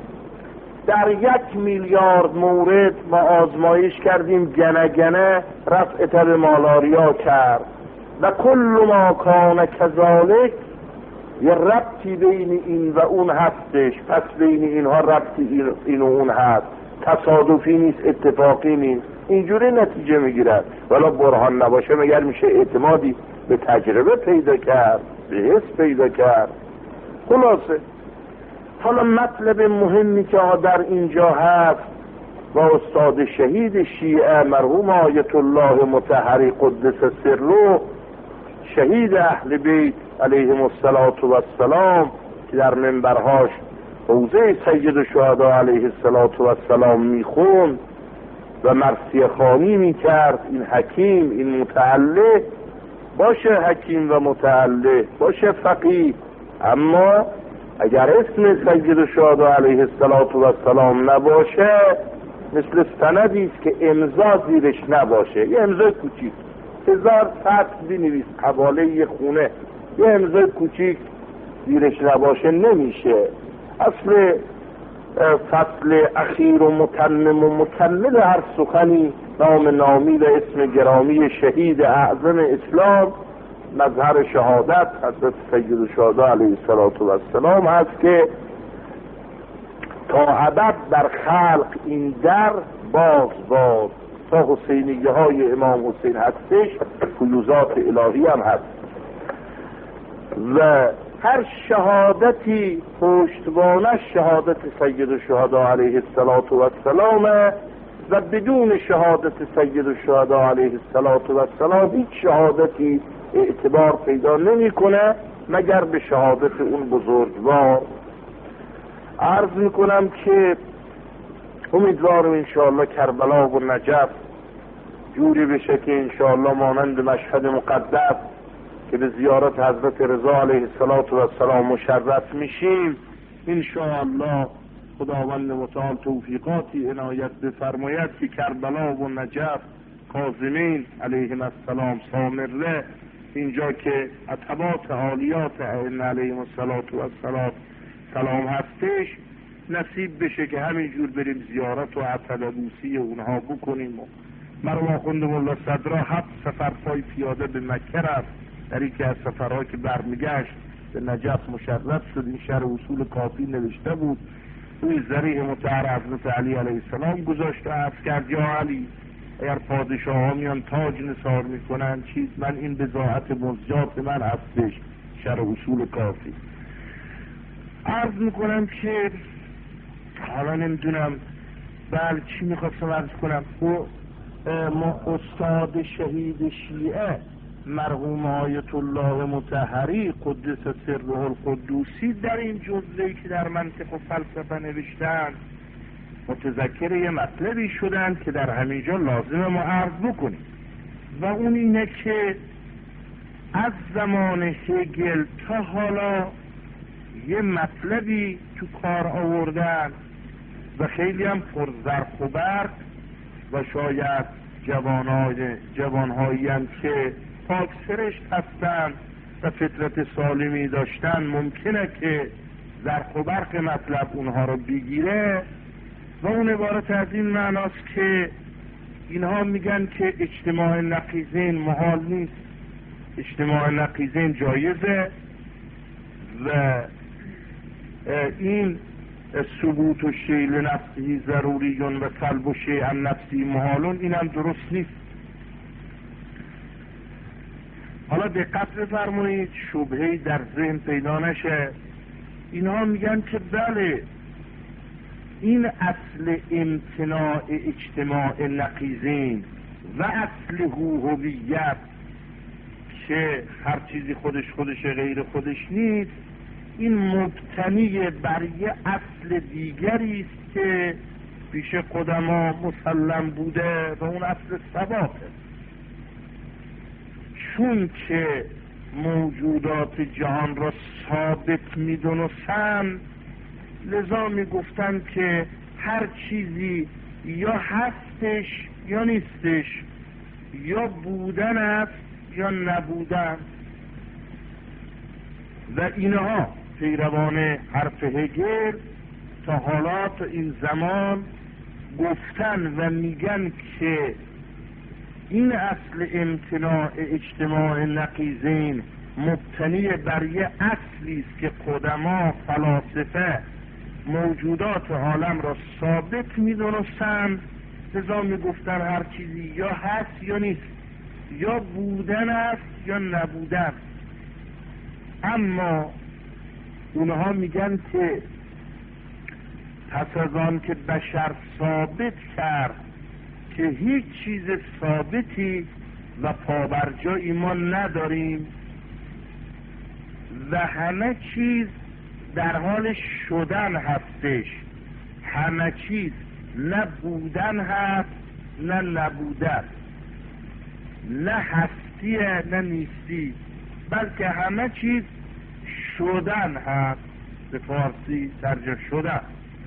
در یک میلیارد مورد ما آزمایش کردیم، گنه گنه رفع تب مالاریا کرد و کل ما کان کذالک، یه ربطی بین این و اون هستش، پس بین اینها ربطی این و اون هست، تصادفی نیست، اتفاقی نیست. اینجوری نتیجه میگیرد. ولی برهان نباشه مگر میشه اعتمادی به تجربه پیدا کرد، به حس پیدا کرد. خلاصه حالا مطلب مهمی که در اینجا هست و استاد شهید شیعه مرحوم آیت الله مطهری قدس سره، شهید اهل بیت علیهم السلام که در منبرهاش حوزه سید الشهدا علیه السلام میخوند و مرثیه خوانی میکرد، این حکیم، این متعله، باشه حکیم و متعله، باشه فقیه، اما اگر اسم سید الشهدا علیه السلام نباشه مثل سندی است که امضا زیرش نباشه. یه امضای کوچیک هزار سطر بنویس حواله یه خونه، یه امضای کوچیک زیرش نباشه نمیشه. اصل فصل اخیر و متمم و مکمل هر سخنی نام نامی و اسم گرامی شهید اعظم اسلام مظهر شهادت حضرت سید الشهدا علیه السلام هست که تا ابد در خلق این در باز باز تا حسینیه های امام حسین هستش، فیوزات الهی هم هست و هر شهادتی پشتوانش شهادت سید الشهدا علیه السلام و بدون شهادت سید الشهدا علیه السلام هیچ شهادتی اعتبار پیدا نمیکنه مگر به شهادت اون بزرگوار. عرض میکنم که امیدوارم انشاءالله کربلا و نجف جوری بشه که انشاءالله مانند مشهد مقدس که به زیارت حضرت رضا علیه السلام مشرف میشیم، انشاءالله خداوند متعال توفیقاتی عنایت بفرماید که کربلا و نجف کاظمین علیهم السلام سامره، اینجا که عتبات عالیات ائمه علیهم السلام سلام هستش، نصیب بشه که همینجور بریم زیارت و عطل بوسی اونها بکنیم. و مرحوم آخوند ملا صدرا هفت سفر پای پیاده به مکه رفت، در یکی از سفرها که برمیگشت به نجف مشرف شد. این شرح اصول کافی نوشته بود، روی ذریح مطهر حضرت علی علیه السلام گذاشت و عرض کرد یا علی اگر پادشاه ها میان تاج نثار میکنن چیز، من این بضاعت مزجات من هستش. شرح اصول کافی. عرض میکنم که حالا نمیدونم بله چی میخواستم عرض کنم. او ما استاد شهید شیعه مرحوم آیت الله مطهری قدس سره القدوسی در این جزئی که در منطق و فلسفه نوشتن متذکر یه مطلبی شدن که در همینجا لازم ما عرض بکنیم، و اون اینه که از زمان هگل تا حالا یه مطلبی تو کار آوردن و خیلی هم پرزرق و برق و شاید جوانهای جوانهایی هم که پاک سرشت هستن و فطرت سالمی داشتن ممکنه که زرق و برق مطلب اونها رو بگیره، و اون عبارت از این معناست که اینها میگن که اجتماع نقیضین محال نیست، اجتماع نقیضین جایزه و این ثبوت و شیء لنفسه ضروریون و سلب و شیء عن نفسی محالون، این هم درست نیست. حالا دقت بفرمایید شبهه‌ای در ذهن پیدا نشه. اینها میگن که بله این اصل امتناع اجتماع نقیضین و اصل هویت که هر چیزی خودش خودش غیر خودش نیست، این مبتنی بر یه اصل دیگری است که پیش قدما مسلم بوده و اون اصل ثباته. چون که موجودات جهان را ثابت می‌دونستند، لذا میگفتن که هر چیزی یا هستش یا نیستش، یا بودن است یا نبودن. و اینها پیروان حرف هگل تا حالا تا این زمان گفتن و میگن که این اصل امتناع اجتماع نقیضین مبتنی بر یه اصلی است که قدما فلاسفه موجودات عالم را ثابت می‌دونستند، لذا میگفتن هر چیزی یا هست یا نیست، یا بودن است یا نبودن. اما اونها میگن که پس از آن که بشر ثابت کرد که هیچ چیز ثابتی و پابرجایی ما نداریم و همه چیز در حال شدن هستش، همه چیز نه بودن هست نه نبودن، نه هستیه نه نیستی، بلکه همه چیز شدن هست، به فارسی ترجمه شدن.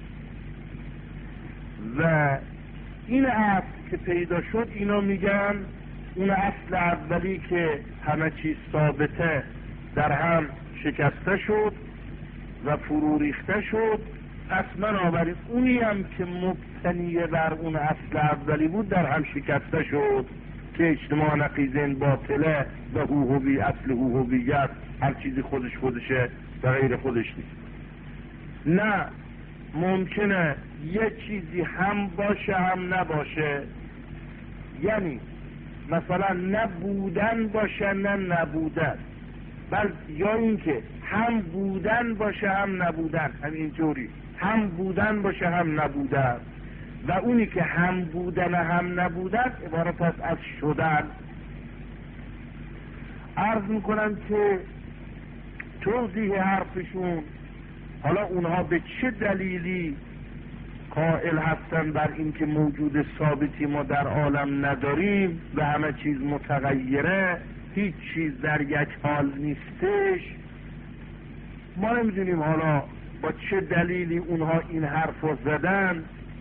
و این اصل که پیدا شد اینا میگن اون اصل اولی که همه چیز ثابته در هم شکسته شد و فرو ریخته شد، پس بنابراین اونی هم که مبتنی بر اون اصل اولی بود در هم شکسته شد که اجتماع نقیضین باطله و هوهوی اصل هوهویت هر چیزی خودش خودشه و غیر خودش نیست. نه، ممکنه یه چیزی هم باشه هم نباشه، یعنی مثلا نه بودن باشه نه نبودن، بل یا اینکه هم بودن باشه هم نبودن، همینجوری هم بودن باشه هم نبودن. و اونی که هم بودن هم نبودن عبارت است از شدن. عرض میکنم که توضیح حرفشون. حالا اونها به چه دلیلی قائل هستن بر این که موجود ثابتی ما در عالم نداریم و همه چیز متغیره، هیچ چیز در یک حال نیستش؟ ما نمیدونیم حالا با چه دلیلی اونها این حرف رو زدن.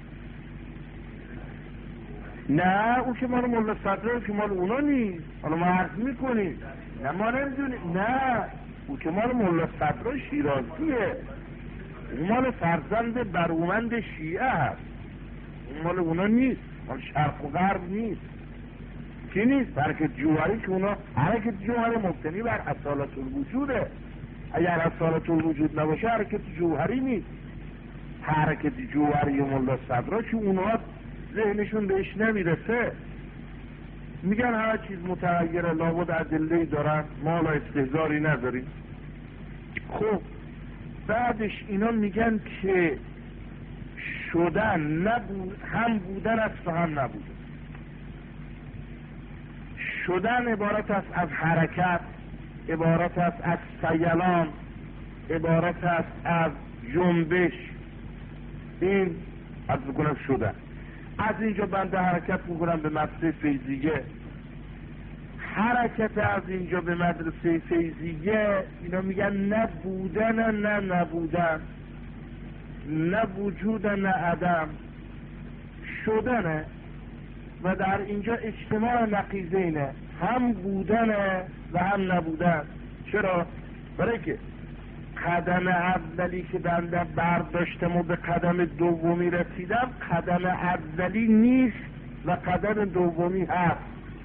نه اون که مال مولا صدره که مال اونا نیست، حالا ما حرف میکنیم نه ما نمیدونیم. نه اون که مال مولا صدره شیرازیه، اون مال فرزند برومند شیعه هست، اون مال اونا نیست، مال شرق و غرب نیست. چی نیست؟ حرکت جوهری که اونا حرکت جوهری مبتنی بر اصالت الوجوده. اگر اصالت الوجود نباشه حرکت جوهری نیست. حرکت جوهری مولا صدره که اونها ذهنشون بهش نمیرسه، میگن همه چیز متغیره، لابد ادله‌ای دارن، ما حالا استهزاری نداریم. خب بعدش اینا میگن که شدن نبود، هم بودن است و هم نبودن. شدن عبارت است از حرکت، عبارت است از سیلان، عبارت است از جنبش. این از بکنم شدن. از اینجا بنده حرکت میکنم به مدرسه فیضیه. حرکت از اینجا به مدرسه فیضیه اینا میگن نه بودن نه نبودن، نه وجود نه عدم، شدنه. و در اینجا اجتماع نقیضینه، هم بودنه و هم نبودن. چرا؟ برای که قدم اولی که بنده برداشتم و به قدم دومی رسیدم، قدم اولی نیست و قدم دومی هست.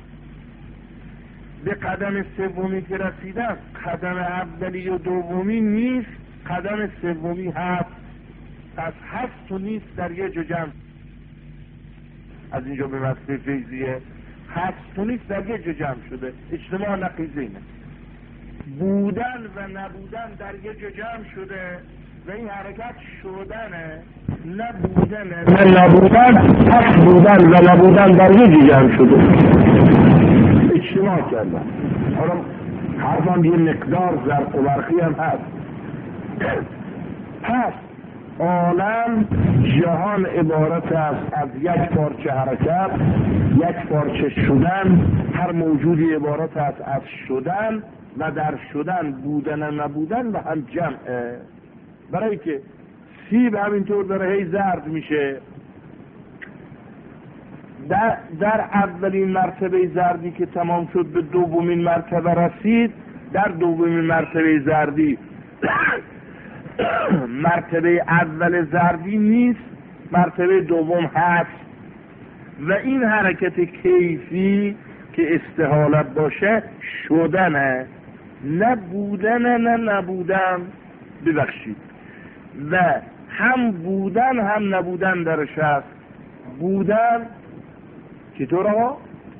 به قدم سومی که رسیدم، قدم اولی و دومی نیست، قدم سومی هست. پس هست و نیست در یه جو جمع. از اینجا به مدرسه فیضیه هست و نیست در یه جو جمع شده، اجتماع نقیضینه. بودن و نبودن در یه جو جمع شده و این حرکت شدنه، نه بودنه نه نبودن، هست بودن و نبودن در یه جو جمع شده، اجتماع کردن. حالا حرفم یه مقدار زرق و برقی هم هست. پس عالم جهان عبارت است از یک پارچه حرکت، یک پارچه شدن. هر موجودی عبارت است از شدن و در شدن بودن و نبودن و هم جمعه. برای که سیب همینطور داره هی زرد میشه. در, در اولین مرتبه زردی که تمام شد به دومین مرتبه رسید، در دومین مرتبه زردی مرتبه اول زردی نیست، مرتبه دوم هست. و این حرکت کیفی که استحالت باشه شدنه، نه بودن نه نبودن. ببخشید، و هم بودن هم نبودن درش هست. بودن چطور آقا؟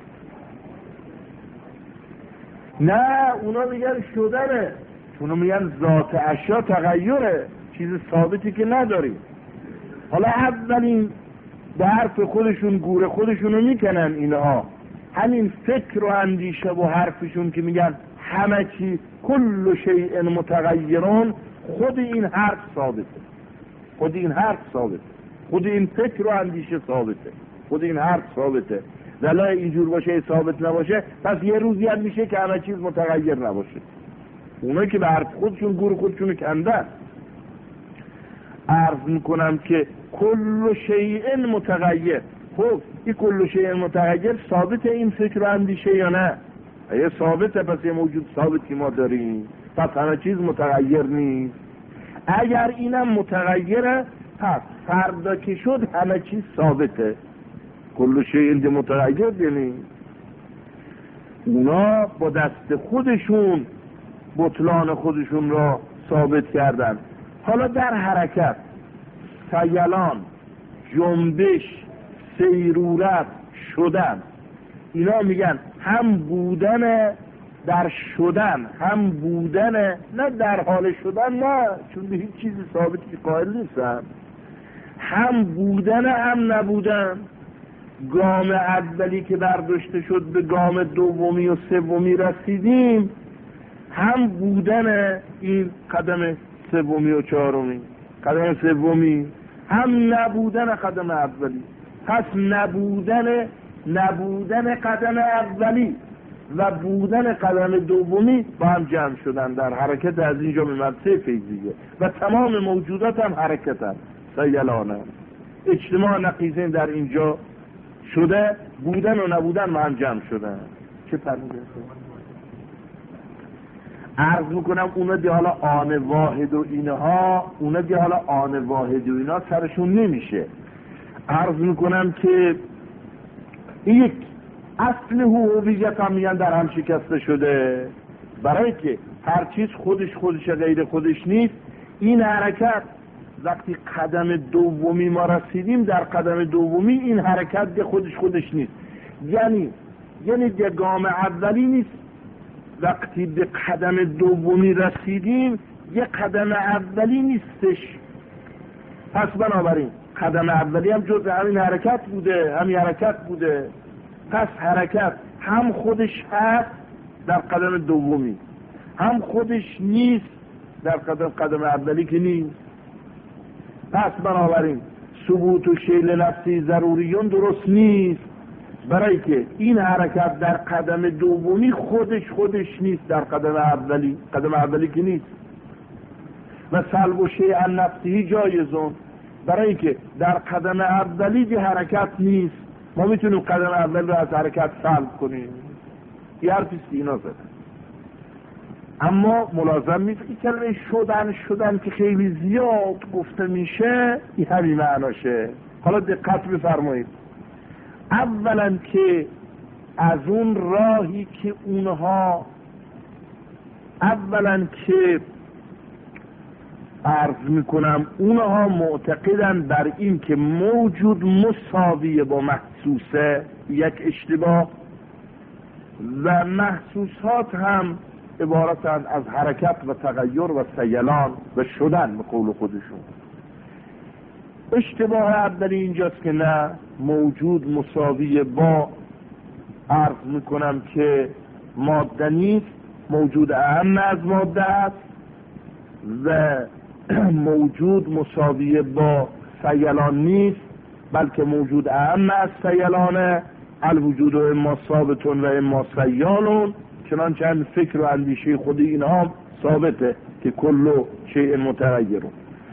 نه اونا میگن شدنه، اونا میگن ذات اشیا تغییره، چیز ثابتی که نداریم. حالا اولین به حرف خودشون گوره خودشونو میکنن اینها، همین فکر و اندیشه و حرفشون که میگن همه چی کل شیء متغیرون، خود این حرف ثابته، خود این حرف ثابته، خود این فکر و اندیشه ثابته، خود این حرف ثابته. ولی اینجور باشه ثابت نباشه، پس یه روزی هم میشه که همه چیز متغیر نباشه. اونایی که به حرف خودشون گور خودشونو کندن. عرض میکنم که کل شیء متغیر. خب این کل شیء متغیر ثابت این فکر و اندیشه یا نه؟ اگه ثابته پس یه موجود ثابتی ما داریم، پس همه چیز متغیر نیست. اگر اینم متغیره، پس فردا که شد همه چیز ثابته. کل شیء متغیر یعنی اونا با دست خودشون بطلان خودشون را ثابت کردن. حالا در حرکت، سیلان، جنبش، سیرورت، شدن، اینا میگن هم بودن در شدن، هم بودن نه در حال شدن، نه چون به هیچ چیزی ثابتی قائل نیستن. هم بودن هم نبودن. گام اولی که برداشته شد به گام دومی و سومی رسیدیم، هم بودن این قدم سومی و چهارمی، قدم سومی هم نبودن قدم اولی. پس نبودن نبودن قدم اولی و بودن قدم دومی با هم جمع شدن در حرکت از اینجا به مدرسه فیضیه و تمام موجودات هم حرکت هم سیلانه. اجتماع نقیضین در اینجا شده، بودن و نبودن با هم جمع شدن. چه فرموده؟ عرض میکنم اونا دی حالا آن واحد و اینها، اونا دی حالا آن واحد و اینا سرشون نمیشه. عرض میکنم که یک اصل هویت هم میگن در هم شکسته شده، برای که هر چیز خودش خودش غیر خودش نیست. این حرکت وقتی قدم دومی ما رسیدیم، در قدم دومی این حرکت خودش خودش نیست، یعنی یعنی ده گام اولی نیست. وقتی به قدم دومی رسیدیم یه قدم اولی نیستش. پس بنابراین قدم اولی هم جز همین حرکت بوده، همین حرکت بوده. پس حرکت هم خودش هست در قدم دومی، هم خودش نیست در قدم قدم اولی که نیست. پس بنابراین ثبوت و شیل نفسی ضروریون درست نیست، برای که این حرکت در قدم دومی خودش خودش نیست در قدم اولی، قدم اولی که نیست. و سلب و شیء نفسی جایزون، برای که در قدم اولی دی حرکت نیست. ما میتونیم قدم اول رو از حرکت سلب کنیم، یه حرفیست اینا زدن. اما ملازم نیست که کلمه شدن شدن که خیلی زیاد گفته میشه این همین معناشه. حالا دقت بفرمایید. اولا که از اون راهی که اونها اولا که عرض میکنم اونها معتقدن بر این که موجود مساویه با محسوسه، یک اشتباه، و محسوسات هم عبارتند از حرکت و تغییر و سیلان و شدن به قول خودشون. اشتباه اولی اینجاست که نه، موجود مساویه با، عرض میکنم که ماده نیست، موجود اهم از ماده است، و موجود مساویه با سیلان نیست، بلکه موجود اهم از سیلانه. الوجود و اما ثابتون و اما سیالون، چنانچه هم فکر و اندیشه خود اینها ثابته که کلو شیء متغیرون.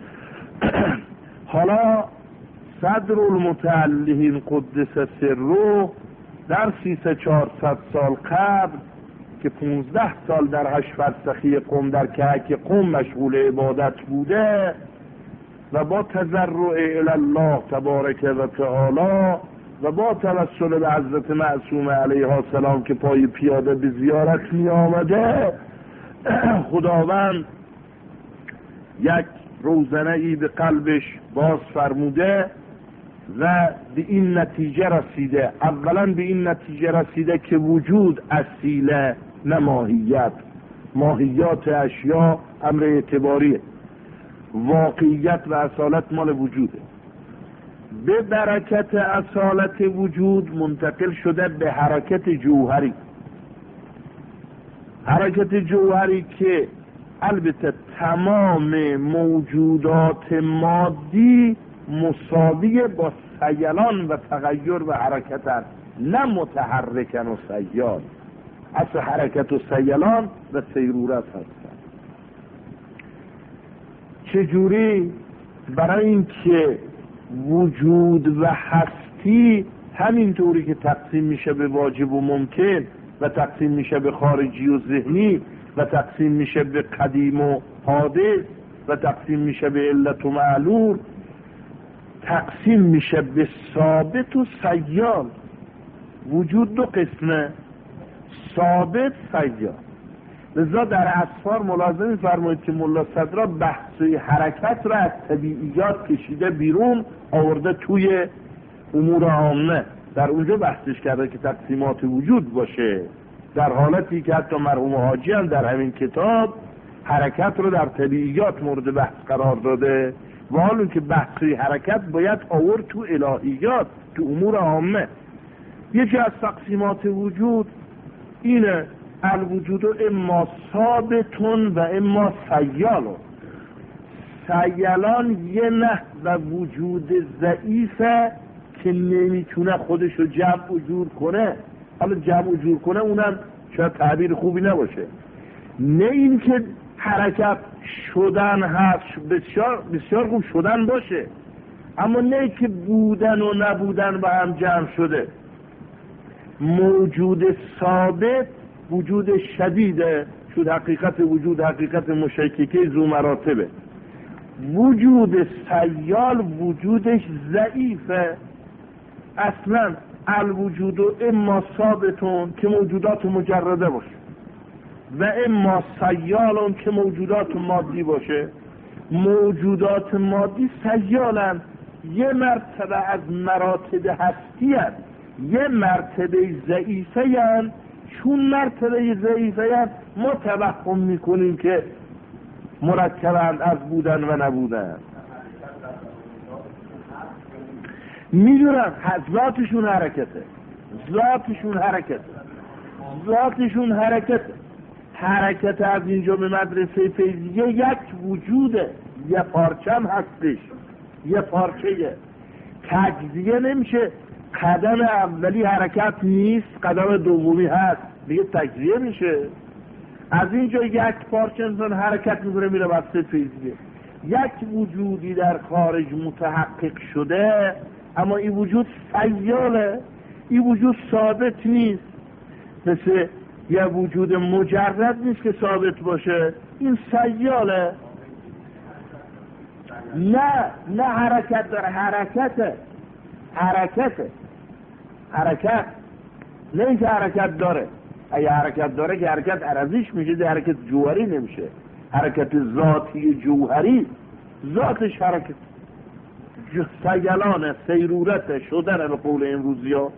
حالا صدر المتعلهین قدس سره در سیصد چهارصد سال قبل که پونزده سال در هشت فرسخی قم در کهک قم مشغول عبادت بوده و با تضرع الی الله تبارک و تعالی و با توسل به حضرت معصومه علیها السلام که پای پیاده به زیارت می آمده، خداوند یک روزنه ای به قلبش باز فرموده و به این نتیجه رسیده. اولا به این نتیجه رسیده که وجود اصیله نه ماهیت. ماهیات اشیا امر اعتباریه، واقعیت و اصالت مال وجوده. به برکت اصالت وجود منتقل شده به حرکت جوهری. حرکت جوهری که البته تمام موجودات مادی مساوی با سیلان و تغییر و حرکت است، نه متحرکن و سیال. اصل حرکت و سیلان و سیرورت هستند. چجوری؟ برای اینکه وجود و هستی همینطوری که تقسیم میشه به واجب و ممکن و تقسیم میشه به خارجی و ذهنی و تقسیم میشه به قدیم و حادث و تقسیم میشه به علت و معلول، تقسیم میشه به ثابت و سیال. وجود دو قسمه، ثابت سیال. لذا در اسفار ملازم فرمایید که ملا صدرا بحثی حرکت را از طبیعیات کشیده بیرون آورده توی امور عامه، در اونجا بحثش کرده که تقسیمات وجود باشه، در حالتی که حتی مرحوم حاجی هم در همین کتاب حرکت رو در طبیعیات مورد بحث قرار داده و حالا که بحثی حرکت باید آورد تو الهیات، تو امور عامه. یکی از تقسیمات وجود اینه الوجود اما ثابتون و اما سیالون. سیالان یه نه و وجود ضعیفه که نمیتونه خودشو جمع و جور کنه. حالا جمع و جور کنه اونم شاید تعبیر خوبی نباشه، نه این که حرکت شدن هست، بسیار بسیار خوب شدن باشه، اما نه که بودن و نبودن با هم جمع شده. موجود ثابت وجود شدیده، شد حقیقت وجود حقیقت مشککه ذو مراتبه. وجود سیال وجودش ضعیفه. اصلا الوجود اما ثابتون که موجودات مجرده باشه و اما سیالون که موجودات مادی باشه. موجودات مادی سیالن، یه مرتبه از مراتب هستی هست، یه مرتبه ضعیفه هست. چون مرتبه ضعیفه هست ما توهم میکنیم که مرکبند از بودن و نبودن. میدونم ذاتشون حرکته، ذاتشون حرکته، ذاتشون حرکته. حرکت از اینجا به مدرسه فیضیه یک وجوده، یه پارچه هم هستش، یه پارچه تجزیه نمیشه. قدم اولی حرکت نیست، قدم دومی هست، دیگه تجزیه میشه. از اینجا یک پارچه انسان حرکت میکنه میره بسته فیضیه. یک وجودی در خارج متحقق شده، اما این وجود سیاله، این وجود ثابت نیست. مثل یه وجود مجرد نیست که ثابت باشه، این سیاله. نه نه حرکت داره، حرکته حرکته حرکت نه اینکه حرکت داره. اگه حرکت داره که حرکت عرضیش میشه، ده حرکت جوهری نمیشه. حرکت ذاتی جوهری ذاتش حرکت سیلانه، سیرورته، شدنه به قول امروزی ها.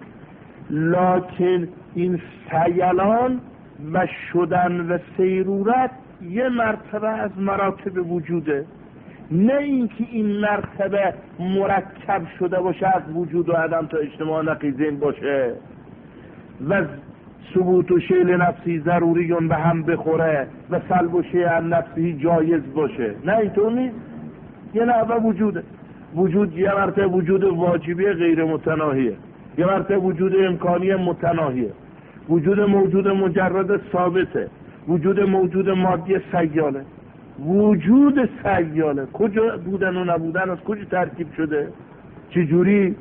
لکن این سیلان و شدن و سیرورت یه مرتبه از مراتب وجوده، نه اینکه این مرتبه مرکب شده باشه از وجود و عدم تا اجتماع نقیضین باشه و ثبوت و شیل نفسی ضروریون به هم بخوره و سلب و شیء عن نفسی جایز باشه. نه اینطور نیست. یه نحوه وجوده. وجود یه مرتبه وجود واجبی غیر متناهیه، یه مرتبه وجود امکانی متناهیه. وجود موجود مجرد ثابته، وجود موجود مادی سیاله. وجود سیاله کجا بودن و نبودن از کجا ترکیب شده؟ چجوری؟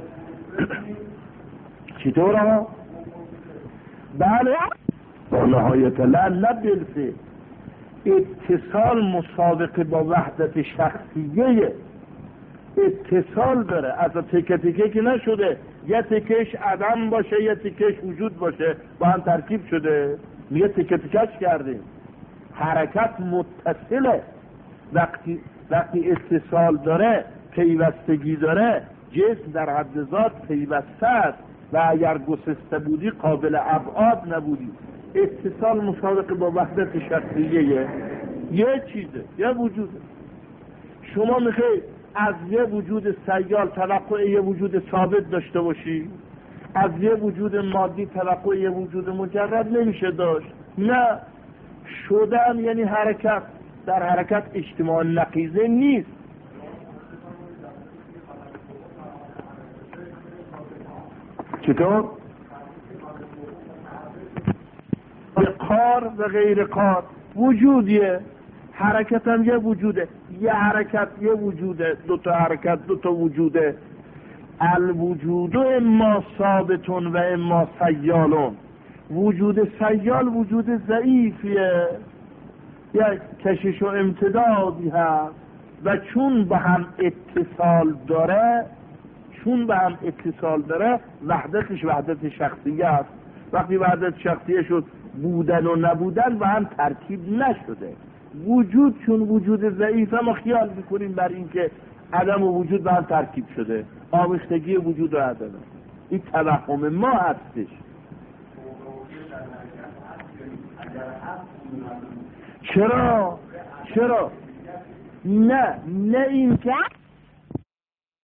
چطور ها؟ بله با نهایت لعله بلفه اتصال مسابقه با وحدت شخصیه، اتصال داره. از تکه تکه که نشده، یه تکش عدم باشه یه تکش وجود باشه، با هم ترکیب شده، میگه تکه تکش کردیم. حرکت متصله. وقتی وقتی اتصال داره، پیوستگی داره، جسم در حد ذات پیوسته است و اگر گسسته بودی قابل ابعاد نبودی. اتصال مسابقه با وحدت شخصیه، یه چیزه، یه وجوده. شما میخوای از یه وجود سیال توقع یه وجود ثابت داشته باشی، از یه وجود مادی توقع یه وجود مجرد نمیشه داشت. نه، شدن یعنی حرکت، در حرکت اجتماع نقیضه نیست. چطور؟ کار و غیر کار وجودیه، حرکت هم یه وجوده. یه حرکت یه وجوده، دو تا حرکت دو تا وجوده. الوجود اما ثابتون و اما سیالون. وجود سیال وجود ضعیفیه، یک کشش و امتدادی هست و چون به هم اتصال داره چون به هم اتصال داره وحدتش وحدت شخصیه است. وقتی وحدت شخصیه شد، بودن و نبودن به هم ترکیب نشده. وجود چون وجود ضعیفه ما خیال میکنیم بر این که عدم و وجود به هم ترکیب شده، آمیختگی وجود و عدمه. این توهم ما هستش. چرا؟ چرا؟ نه نه این که